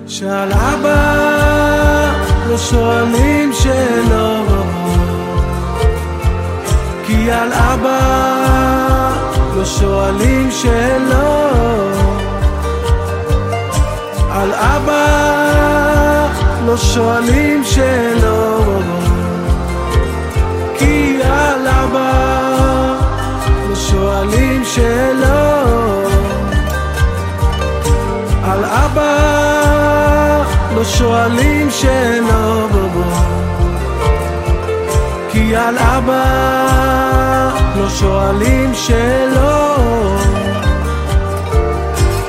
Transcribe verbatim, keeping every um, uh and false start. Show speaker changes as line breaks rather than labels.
שעל אבא לא שואלים שאלות, כי על אבא לא שואלים שאלות, על אבא לא שואלים שאלות, כי על אבא לא שואלים שאלות, על אבא לא שואלים שאלות, כי על אבא לא שואלים שאלות.